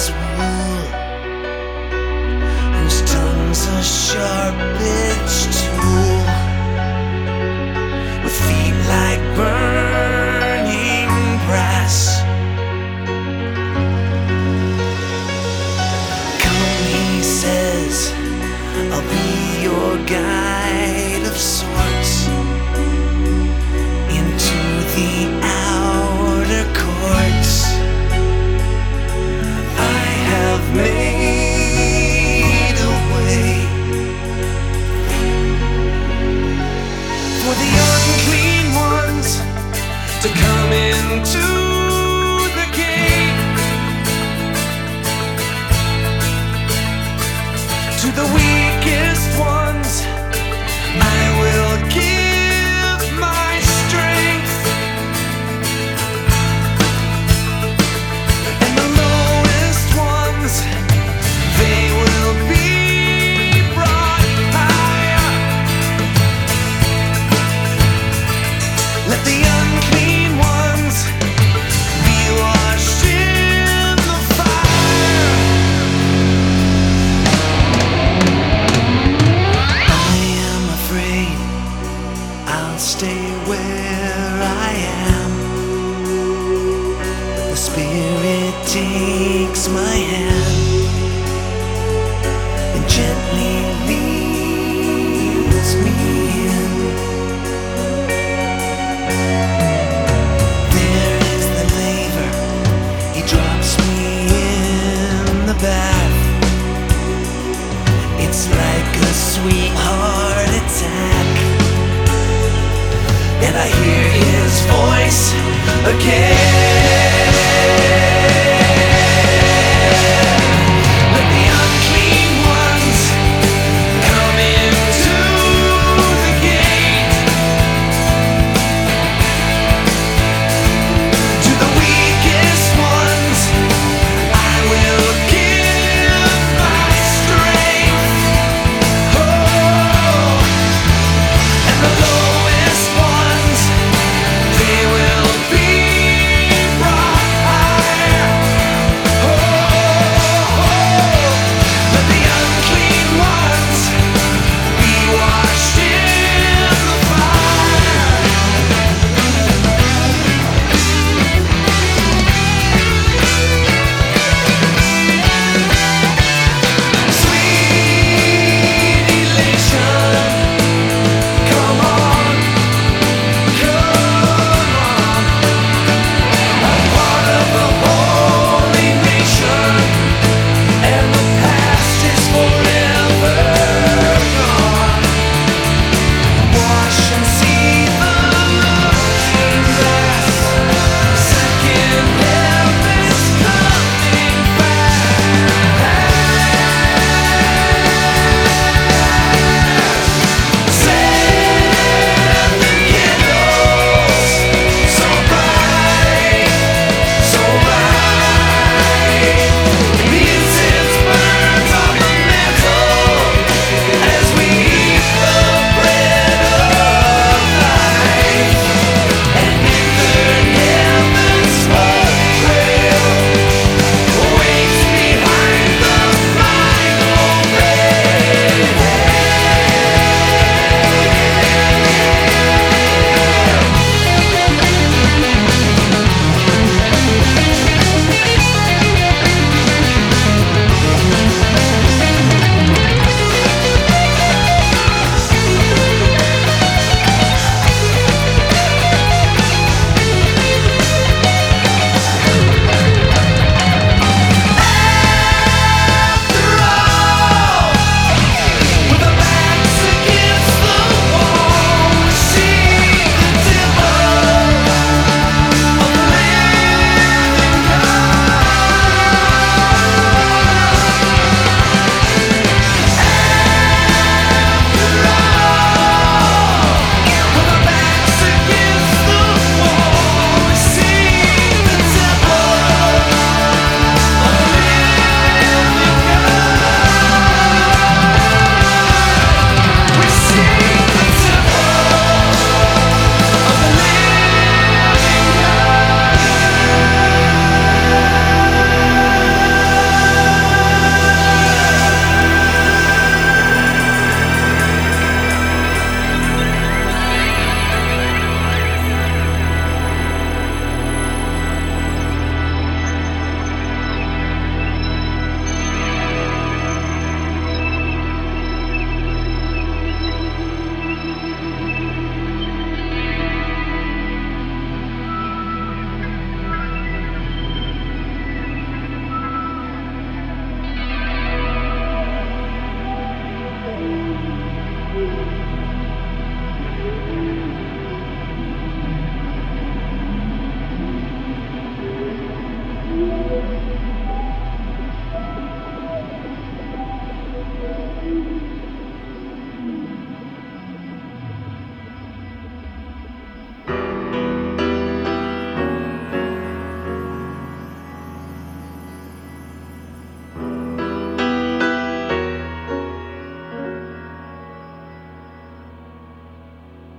as wool, whose tongue's a sharp-edged tool, with feet like burning brass. Come, he says, I'll be your guide of sorts into the outer courts. I have made a way for the unclean ones to come into the gate, to the weakest ones I will give my strength, and the lowest ones, they will be brought higher. Let the unclean ones be washed in the fire. I am afraid I'll stay where I am, but the Spirit takes my hand and gently leads me in. There is the laver, he drops me in the bath. It's like a sweet heart attack, and I hear his voice again.